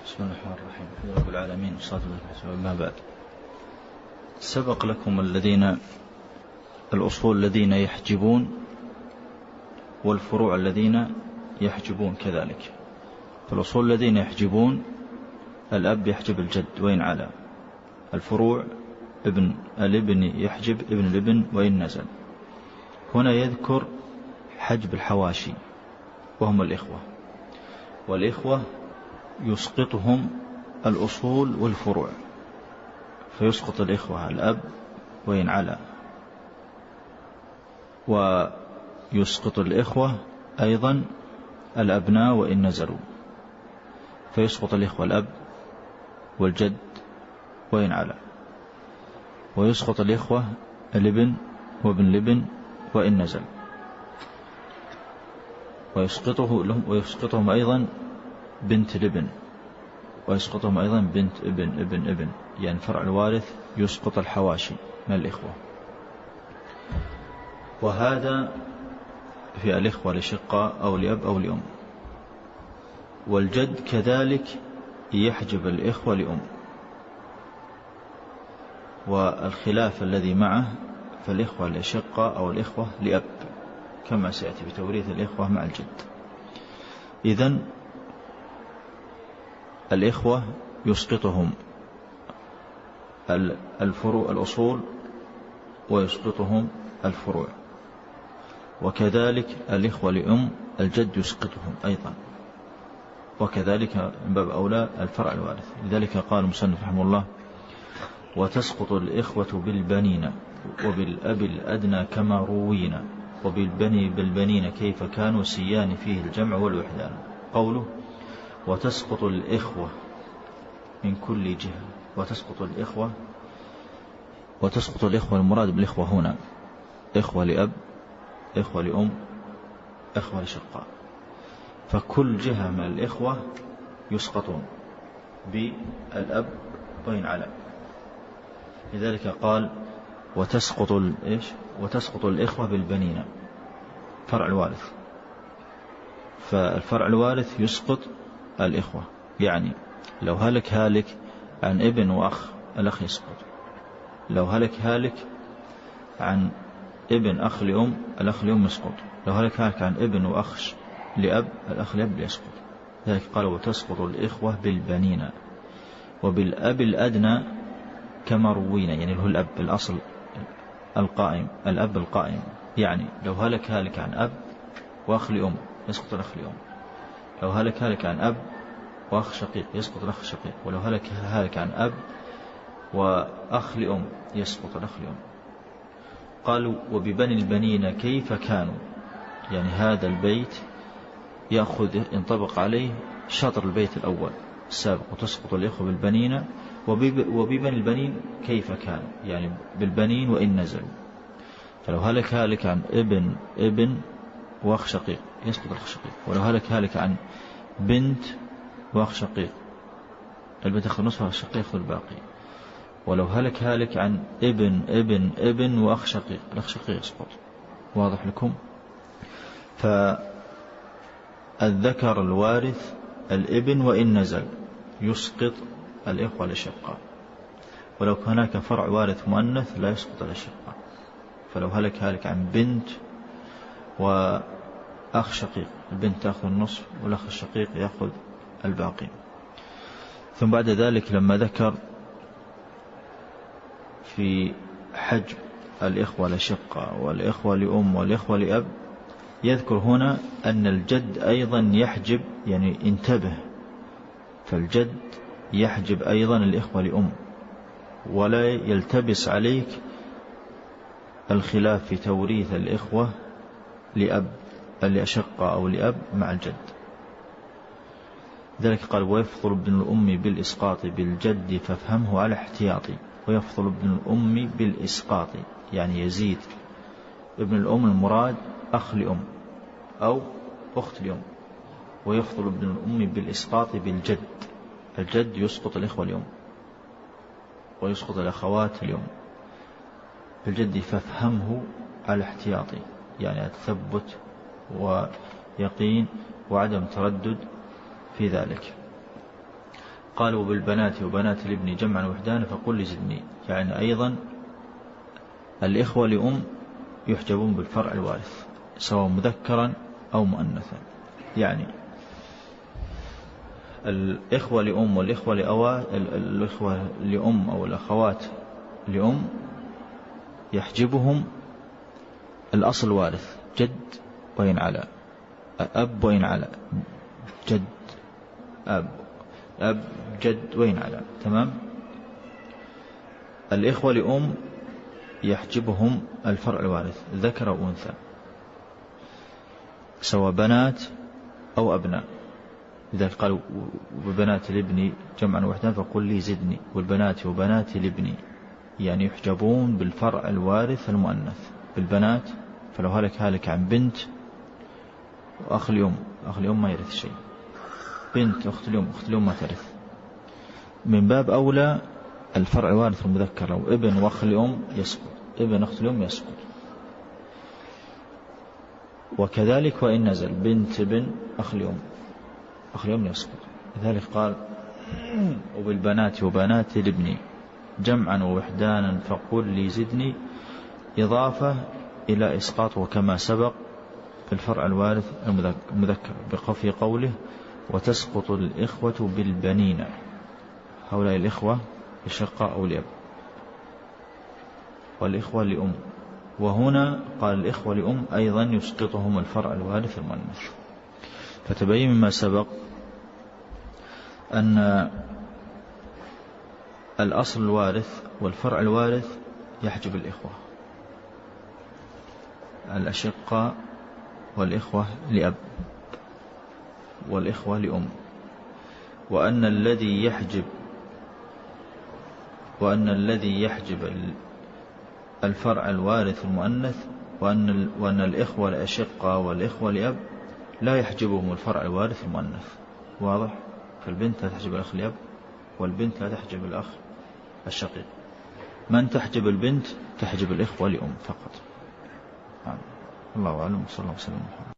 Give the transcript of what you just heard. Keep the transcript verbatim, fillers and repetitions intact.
بسم الله الرحمن الرحيم. الحمد لله رب العالمين والصلاة والسلام. ما بعد، سبق لكم الذين الأصول الذين يحجبون والفروع الذين يحجبون كذلك. فالأصول الذين يحجبون الأب يحجب الجد وإن علا، الفروع ابن الابن يحجب ابن الابن وإن نزل. هنا يذكر حجب الحواشي وهم الإخوة، والإخوة يسقطهم الأصول والفروع، فيسقط الإخوة الأب وإن علا، ويسقط الإخوة أيضا الأبناء وإن نزلوا، فيسقط الإخوة الأب والجد وإن علا، ويسقط الإخوة الابن وابن الابن وإن نزل، ويسقطه لهم ويسقطهم أيضا بنت الابن، ويسقطهم أيضا بنت ابن ابن ابن، يعني فرع الوارث يسقط الحواشي من الإخوة. وهذا في الإخوة لشقة أو لأب أو لأم. والجد كذلك يحجب الإخوة لأم، والخلاف الذي معه فالإخوة لشقة أو الإخوة لأب، كما سيأتي بتوريث الإخوة مع الجد. إذن الإخوة يسقطهم الفروع الأصول ويسقطهم الفروع، وكذلك الإخوة لأم الجد يسقطهم أيضا، وكذلك من باب أولى الفرع الوارث. لذلك قال المصنف رحمه الله: وتسقط الإخوة بالبنين وبالأب الأدنى كما روينا، وبالبني بالبنين كيف كانوا سيان فيه الجمع والوحدان. قوله وتسقط الإخوة من كل جهة، وتسقط الإخوة وتسقط الإخوة المراد بالإخوة هنا إخوة لأب، إخوة لأم، إخوة لشقاء، فكل جهة من الإخوة يسقطون بالأب وإن علا. لذلك قال وتسقط الإيش وتسقط الإخوة بالبنين، فرع الوارث، فالفرع الوارث يسقط الإخوة، يعني لو هلك هالك عن ابن وأخ الأخ يسقط، لو هلك هالك عن ابن أخ لأم الأخ لأم يسقط، لو هلك هالك عن ابن وأخ لأب الأخ لأب يسقط. ذلك قال وتسقط الإخوة بالبنين وبالأب الأدنى كما روينا، يعني هو الأب الأصل القائم، الأب القائم، يعني لو هلك هالك عن أب وأخ لأم يسقط الأخ لأم، لو هلك هالك عن أب وأخ شقيق يسقط الأخ شقيق، ولو هلك هالك عن أب وأخ لأم يسقط الأخ لأم. قالوا وببني البنين كيف كانوا، يعني هذا البيت يأخذ ينطبق عليه شطر البيت الأول السابق، وتسقط الإخوة بالبنين وببني البنين كيف كانوا، يعني بالبنين وإن نزلوا. فلو هلك هالك عن ابن ابن وأخ شقيق يسقط الأخ شقيق، ولو هلك هالك عن بنت وأخ شقيق البنت أخذ نصفها الشقيق يأخذ الباقي، ولو هلك هالك عن ابن ابن ابن وأخ شقيق الأخ شقيق يسقط. واضح لكم؟ فالذكر الوارث الابن وإن نزل يسقط الإخوة لشقة، ولو هناك فرع وارث مؤنث لا يسقط الأشقة، فلو هلك هالك عن بنت وأخ شقيق البنت تأخذ النصف والأخ الشقيق يأخذ الباقي. ثم بعد ذلك لما ذكر في حجب الإخوة لشقة والإخوة لأم والإخوة لأب، يذكر هنا أن الجد أيضا يحجب، يعني انتبه، فالجد يحجب أيضا الإخوة لأم، ولا يلتبس عليك الخلاف في توريث الإخوة لأب لأشقة أو لأب مع الجد. ذلك قال ويفضل ابن الأم بالإسقاط بالجد فافهمه على احتياطي. ويفضل ابن الأم بالإسقاط يعني يزيد ابن الأم المراد أخ لأم أو أخت لأم، ويفضل ابن الأم بالإسقاط بالجد، الجد يسقط الإخوة اليوم ويسقط الأخوات اليوم بالجد فافهمه على احتياطي، يعني التثبت ويقين وعدم تردد في ذلك. قالوا بالبنات وبنات الابن جمعا وحدانا فقل لزدني، يعني أيضا الإخوة لأم يحجبون بالفرع الوارث سواء مذكرا أو مؤنثا. يعني الإخوة لأم والإخوة لأوات الإخوة لأم أو الأخوات لأم يحجبهم الأصل وارث جد وإن على، أب وإن على، جد أب أب جد وإن على. تمام. الإخوة لأم يحجبهم الفرع الوارث ذكر أو أنثى سواء بنات أو أبناء. لذلك قالوا وبنات الابن جمعا وحدان فقل لي زدني، والبنات وبنات الابن يعني يحجبون بالفرع الوارث المؤنث. بالبنات فلو هلك هالك عن بنت وأخ اليوم، أخ اليوم ما يرث شيء، بنت أخت اليوم، أخت اليوم ما ترث. من باب أولى الفرع الوارث المذكر، لو ابن وأخ اليوم يسقط، ابن أخت اليوم يسقط. وكذلك وإن نزل بنت ابن أخ اليوم، أخ اليوم يسقط. لذلك قال وبالبنات وبنات الابن جمعا ووحدانا فقل لي زدني، إضافة إلى إسقاط وكما سبق في الفرع الوارث المذكر بقفي قوله وتسقط الإخوة بالبنين، هؤلاء الإخوة الشقاء أو الأب، والإخوة لأم. وهنا قال الإخوة لأم أيضا يسقطهم الفرع الوارث المؤنث. فتبين مما سبق أن الأصل الوارث والفرع الوارث يحجب الإخوة الأشقاء والإخوة لأب والإخوة لأم، وأن الذي يحجب وأن الذي يحجب الفرع الوارث المؤنث وأن وأن الإخوة الأشقاء والإخوة لأب لا يحجبهم الفرع الوارث المؤنث. واضح؟ فالبنت لا تحجب الأخ لأب والبنت لا تحجب الأخ الشقيق. من تحجب البنت تحجب الإخوة لأم فقط. الله أعلم. صلى الله عليه وسلم.